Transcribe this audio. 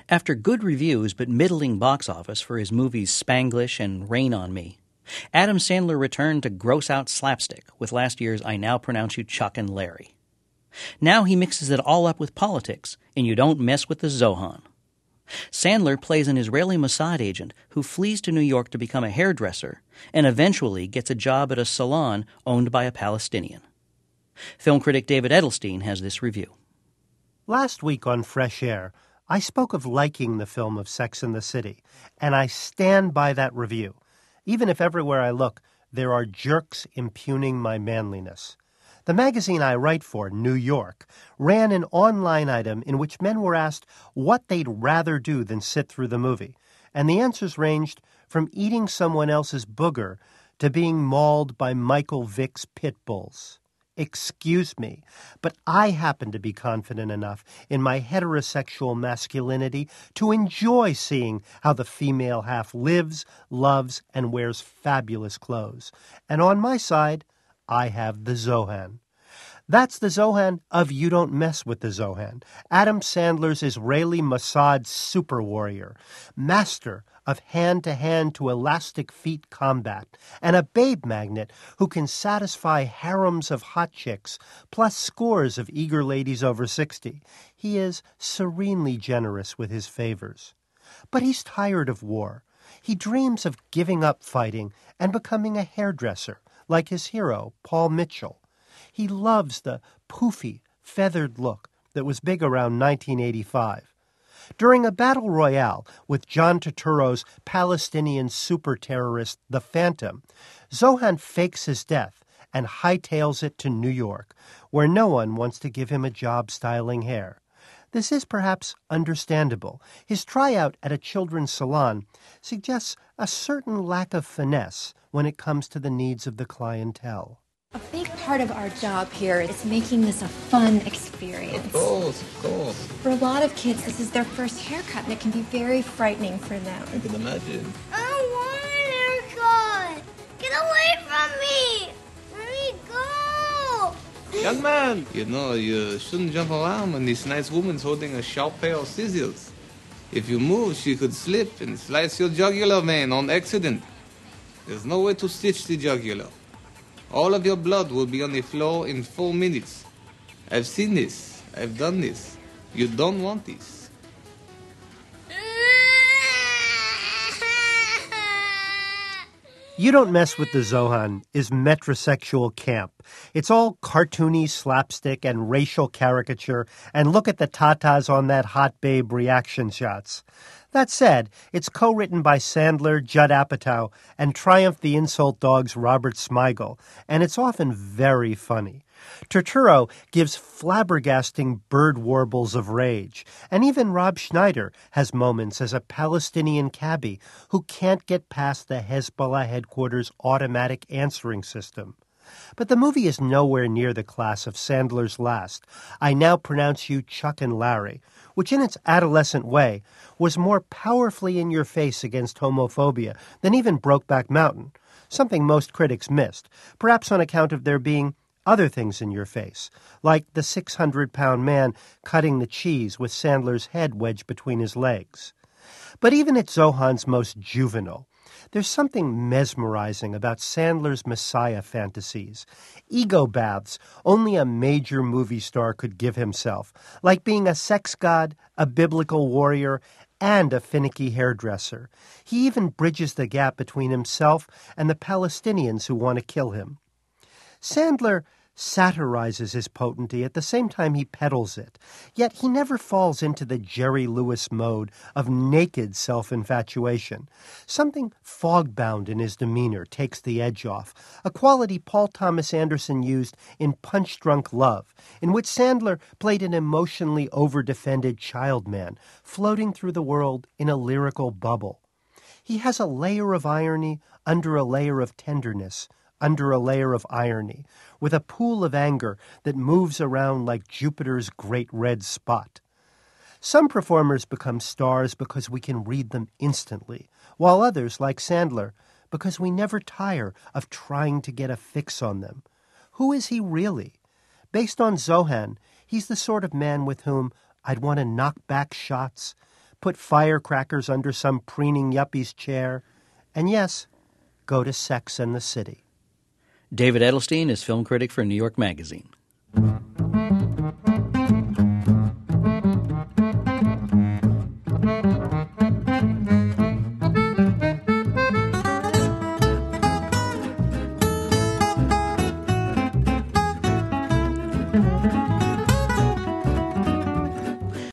After good reviews but middling box office for his movies Spanglish and Rain on Me, Adam Sandler returned to gross-out slapstick with last year's I Now Pronounce You Chuck and Larry. Now he mixes it all up with politics in You Don't Mess with the Zohan. Sandler plays an Israeli Mossad agent who flees to New York to become a hairdresser and eventually gets a job at a salon owned by a Palestinian. Film critic David Edelstein has this review. Last week on Fresh Air, I spoke of liking the film of Sex and the City, and I stand by that review, even if everywhere I look there are jerks impugning my manliness. The magazine I write for, New York, ran an online item in which men were asked what they'd rather do than sit through the movie, and the answers ranged from eating someone else's booger to being mauled by Michael Vick's pit bulls. Excuse me, but I happen to be confident enough in my heterosexual masculinity to enjoy seeing how the female half lives, loves, and wears fabulous clothes. And on my side, I have the Zohan. That's the Zohan of You Don't Mess with the Zohan, Adam Sandler's Israeli Mossad super warrior, master of hand-to-hand to elastic feet combat, and a babe magnet who can satisfy harems of hot chicks, plus scores of eager ladies over 60. He is serenely generous with his favors. But he's tired of war. He dreams of giving up fighting and becoming a hairdresser, like his hero, Paul Mitchell. He loves the poofy, feathered look that was big around 1985. During a battle royale with John Turturro's Palestinian super-terrorist, The Phantom, Zohan fakes his death and hightails it to New York, where no one wants to give him a job styling hair. This is perhaps understandable. His tryout at a children's salon suggests a certain lack of finesse when it comes to the needs of the clientele. A big part of our job here is making this a fun experience. Of course. For a lot of kids, this is their first haircut, and it can be very frightening for them. I can imagine. I don't want a haircut! Get away from me! Let me go! Young man, you shouldn't jump around when this nice woman's holding a sharp pair of scissors. If you move, she could slip and slice your jugular vein on accident. There's no way to stitch the jugular. All of your blood will be on the floor in 4 minutes. I've seen this. I've done this. You don't want this. You Don't Mess with the Zohan is metrosexual camp. It's all cartoony slapstick and racial caricature, and look at the tatas on that hot babe reaction shots. That said, it's co-written by Sandler, Judd Apatow, and Triumph the Insult Dog's Robert Smigel, and it's often very funny. Turturro gives flabbergasting bird warbles of rage, and even Rob Schneider has moments as a Palestinian cabbie who can't get past the Hezbollah headquarters' automatic answering system. But the movie is nowhere near the class of Sandler's last, I Now Pronounce You Chuck and Larry, which in its adolescent way was more powerfully in your face against homophobia than even Brokeback Mountain, something most critics missed, perhaps on account of there being other things in your face, like the 600-pound man cutting the cheese with Sandler's head wedged between his legs. But even at Zohan's most juvenile, there's something mesmerizing about Sandler's Messiah fantasies, ego baths only a major movie star could give himself, like being a sex god, a biblical warrior, and a finicky hairdresser. He even bridges the gap between himself and the Palestinians who want to kill him. Sandler satirizes his potency at the same time he peddles it, yet he never falls into the Jerry Lewis mode of naked self-infatuation. Something fog-bound in his demeanor takes the edge off, a quality Paul Thomas Anderson used in Punch-Drunk Love, in which Sandler played an emotionally over-defended child man, floating through the world in a lyrical bubble. He has a layer of irony under a layer of tenderness, under a layer of irony, with a pool of anger that moves around like Jupiter's great red spot. Some performers become stars because we can read them instantly, while others, like Sandler, because we never tire of trying to get a fix on them. Who is he really? Based on Zohan, he's the sort of man with whom I'd want to knock back shots, put firecrackers under some preening yuppie's chair, and yes, go to Sex and the City. David Edelstein is film critic for New York Magazine.